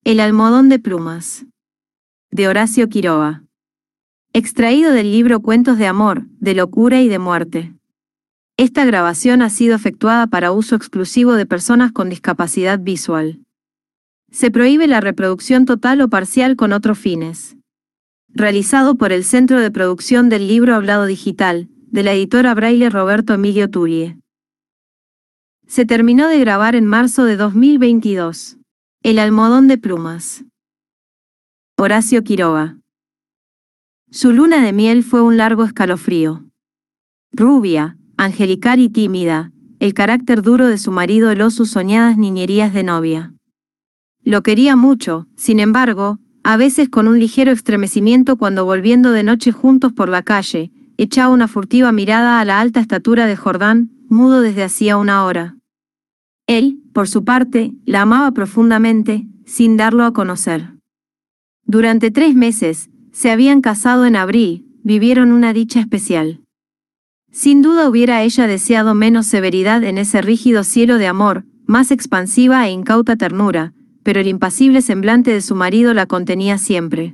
El almohadón de plumas. De Horacio Quiroga. Extraído del libro Cuentos de amor, de locura y de muerte. Esta grabación ha sido efectuada para uso exclusivo de personas con discapacidad visual. Se prohíbe la reproducción total o parcial con otros fines. Realizado por el Centro de Producción del Libro Hablado Digital, de la editora Braille Roberto Emilio Turie. Se terminó de grabar en marzo de 2022. El almohadón de plumas. Horacio Quiroga. Su luna de miel fue un largo escalofrío. Rubia, angelical y tímida, el carácter duro de su marido heló sus soñadas niñerías de novia. Lo quería mucho, sin embargo, a veces con un ligero estremecimiento cuando volviendo de noche juntos por la calle, echaba una furtiva mirada a la alta estatura de Jordán, mudo desde hacía una hora. Él, por su parte, la amaba profundamente, sin darlo a conocer. Durante 3 meses, se habían casado en abril, vivieron una dicha especial. Sin duda hubiera ella deseado menos severidad en ese rígido cielo de amor, más expansiva e incauta ternura, pero el impasible semblante de su marido la contenía siempre.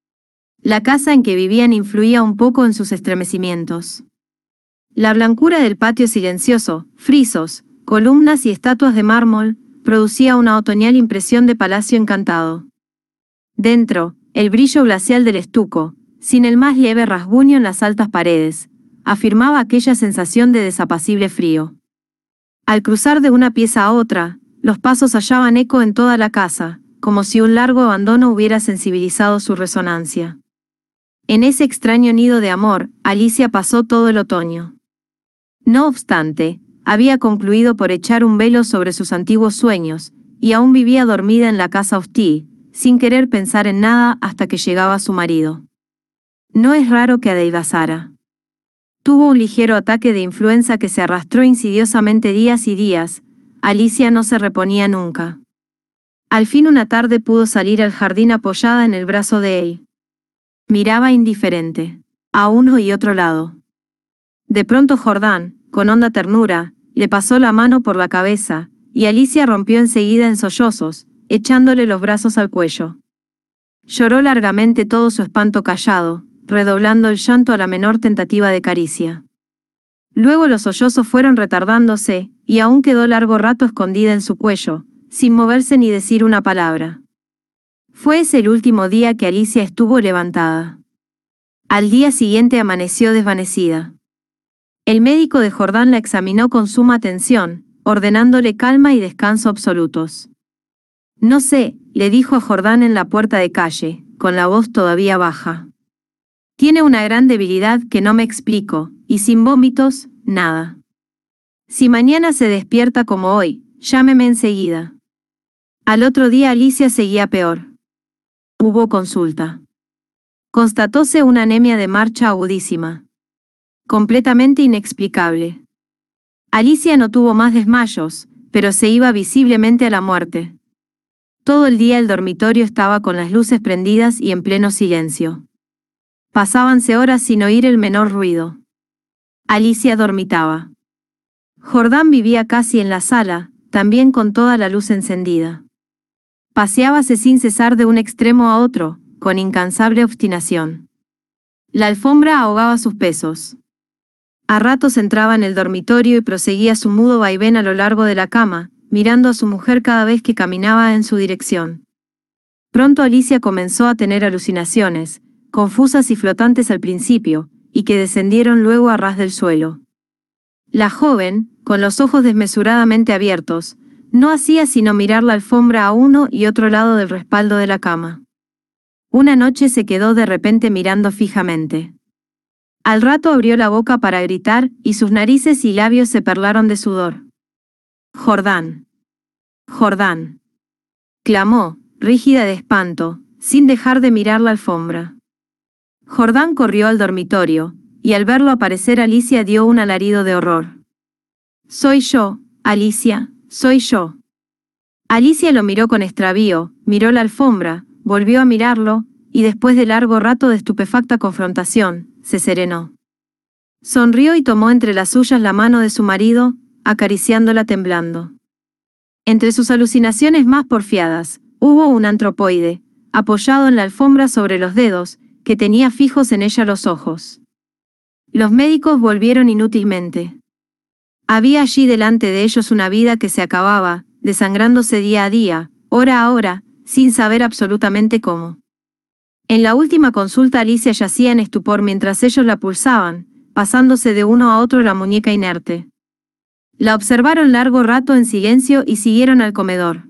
La casa en que vivían influía un poco en sus estremecimientos. La blancura del patio silencioso, frisos, columnas y estatuas de mármol, producía una otoñal impresión de palacio encantado. Dentro, el brillo glacial del estuco, sin el más leve rasguño en las altas paredes, afirmaba aquella sensación de desapacible frío. Al cruzar de una pieza a otra, los pasos hallaban eco en toda la casa, como si un largo abandono hubiera sensibilizado su resonancia. En ese extraño nido de amor, Alicia pasó todo el otoño. No obstante, había concluido por echar un velo sobre sus antiguos sueños, y aún vivía dormida en la casa hostil, sin querer pensar en nada hasta que llegaba su marido. No es raro que adelgazara. Tuvo un ligero ataque de influenza que se arrastró insidiosamente días y días. Alicia no se reponía nunca. Al fin una tarde pudo salir al jardín apoyada en el brazo de él. Miraba indiferente, a uno y otro lado. De pronto Jordán, con honda ternura, le pasó la mano por la cabeza, y Alicia rompió enseguida en sollozos, echándole los brazos al cuello. Lloró largamente todo su espanto callado, redoblando el llanto a la menor tentativa de caricia. Luego los sollozos fueron retardándose, y aún quedó largo rato escondida en su cuello, sin moverse ni decir una palabra. Fue ese el último día que Alicia estuvo levantada. Al día siguiente amaneció desvanecida. El médico de Jordán la examinó con suma atención, ordenándole calma y descanso absolutos. No sé, le dijo a Jordán en la puerta de calle, con la voz todavía baja. Tiene una gran debilidad que no me explico, y sin vómitos, nada. Si mañana se despierta como hoy, llámeme enseguida. Al otro día Alicia seguía peor. Hubo consulta. Constatóse una anemia de marcha agudísima. Completamente inexplicable. Alicia no tuvo más desmayos, pero se iba visiblemente a la muerte. Todo el día el dormitorio estaba con las luces prendidas y en pleno silencio. Pasábanse horas sin oír el menor ruido. Alicia dormitaba. Jordán vivía casi en la sala, también con toda la luz encendida. Paseábase sin cesar de un extremo a otro, con incansable obstinación. La alfombra ahogaba sus pesos. A ratos entraba en el dormitorio y proseguía su mudo vaivén a lo largo de la cama, mirando a su mujer cada vez que caminaba en su dirección. Pronto Alicia comenzó a tener alucinaciones, confusas y flotantes al principio, y que descendieron luego a ras del suelo. La joven, con los ojos desmesuradamente abiertos, no hacía sino mirar la alfombra a uno y otro lado del respaldo de la cama. Una noche se quedó de repente mirando fijamente. Al rato abrió la boca para gritar, y sus narices y labios se perlaron de sudor. «Jordán. Jordán», clamó, rígida de espanto, sin dejar de mirar la alfombra. Jordán corrió al dormitorio, y al verlo aparecer Alicia dio un alarido de horror. «Soy yo, Alicia, soy yo». Alicia lo miró con extravío, miró la alfombra, volvió a mirarlo, y después de largo rato de estupefacta confrontación, se serenó. Sonrió y tomó entre las suyas la mano de su marido, acariciándola temblando. Entre sus alucinaciones más porfiadas, Hubo un antropoide, apoyado en la alfombra sobre los dedos, que tenía fijos en ella los ojos. Los médicos volvieron inútilmente. Había allí delante de ellos una vida que se acababa, desangrándose día a día, hora a hora, sin saber absolutamente cómo. En la última consulta Alicia yacía en estupor mientras ellos la pulsaban, pasándose de uno a otro la muñeca inerte. La observaron largo rato en silencio y siguieron al comedor.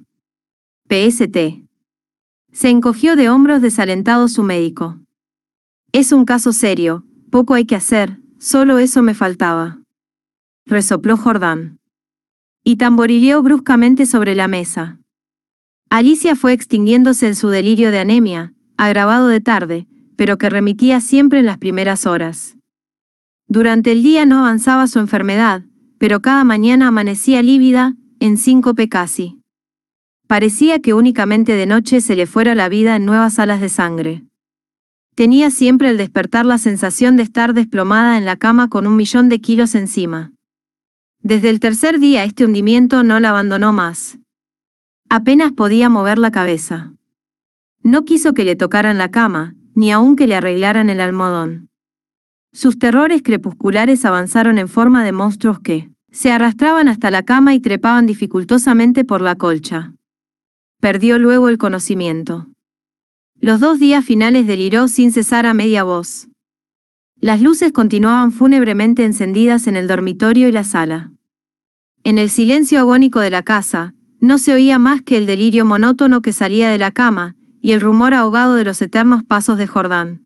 PST. Se encogió de hombros desalentado su médico. Es un caso serio, poco hay que hacer, solo eso me faltaba. Resopló Jordán. Y tamborileó bruscamente sobre la mesa. Alicia fue extinguiéndose en su delirio de anemia, agravado de tarde, pero que remitía siempre en las primeras horas. Durante el día no avanzaba su enfermedad, pero cada mañana amanecía lívida, en síncope casi. Parecía que únicamente de noche se le fuera la vida en nuevas alas de sangre. Tenía siempre al despertar la sensación de estar desplomada en la cama con 1.000.000 de kilos encima. Desde el tercer día este hundimiento no la abandonó más. Apenas podía mover la cabeza. No quiso que le tocaran la cama, ni aun que le arreglaran el almohadón. Sus terrores crepusculares avanzaron en forma de monstruos que se arrastraban hasta la cama y trepaban dificultosamente por la colcha. Perdió luego el conocimiento. Los 2 días finales deliró sin cesar a media voz. Las luces continuaban fúnebremente encendidas en el dormitorio y la sala. En el silencio agónico de la casa, no se oía más que el delirio monótono que salía de la cama, y el rumor ahogado de los eternos pasos de Jordán.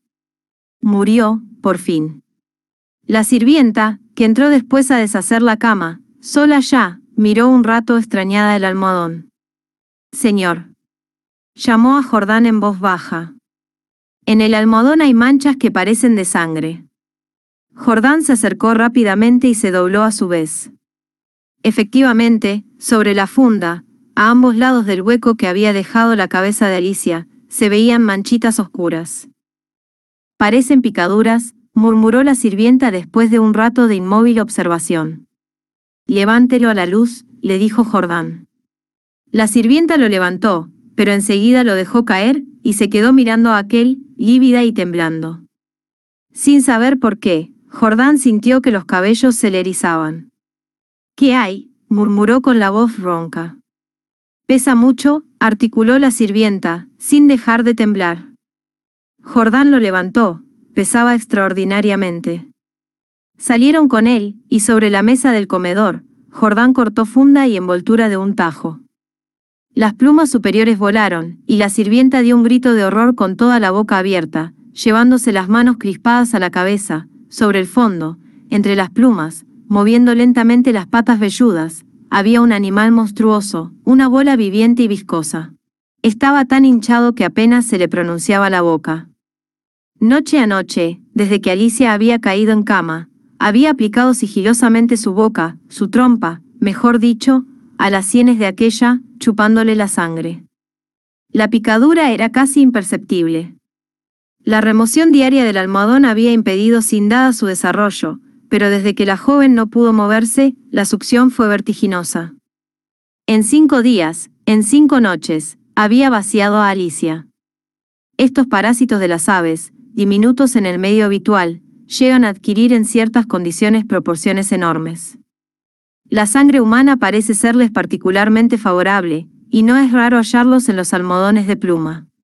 Murió, por fin. La sirvienta, que entró después a deshacer la cama, sola ya, miró un rato extrañada el almohadón. Señor. Llamó a Jordán en voz baja. En el almohadón hay manchas que parecen de sangre. Jordán se acercó rápidamente y se dobló a su vez. Efectivamente, sobre la funda, a ambos lados del hueco que había dejado la cabeza de Alicia, se veían manchitas oscuras. Parecen picaduras, murmuró la sirvienta después de un rato de inmóvil observación. Levántelo a la luz, le dijo Jordán. La sirvienta lo levantó, pero enseguida lo dejó caer, y se quedó mirando a aquel, lívida y temblando. Sin saber por qué, Jordán sintió que los cabellos se le erizaban. ¿Qué hay?, murmuró con la voz ronca. Pesa mucho, articuló la sirvienta, sin dejar de temblar. Jordán lo levantó, pesaba extraordinariamente. Salieron con él, y sobre la mesa del comedor, Jordán cortó funda y envoltura de un tajo. Las plumas superiores volaron, y la sirvienta dio un grito de horror con toda la boca abierta, llevándose las manos crispadas a la cabeza, sobre el fondo, entre las plumas, moviendo lentamente las patas velludas, había un animal monstruoso, una bola viviente y viscosa. Estaba tan hinchado que apenas se le pronunciaba la boca. Noche a noche, desde que Alicia había caído en cama, había aplicado sigilosamente su boca, su trompa, mejor dicho, a las sienes de aquella, chupándole la sangre. La picadura era casi imperceptible. La remoción diaria del almohadón había impedido sin duda su desarrollo, pero desde que la joven no pudo moverse, la succión fue vertiginosa. En 5 días, en 5 noches, había vaciado a Alicia. Estos parásitos de las aves, diminutos en el medio habitual, llegan a adquirir en ciertas condiciones proporciones enormes. La sangre humana parece serles particularmente favorable, y no es raro hallarlos en los almohadones de pluma.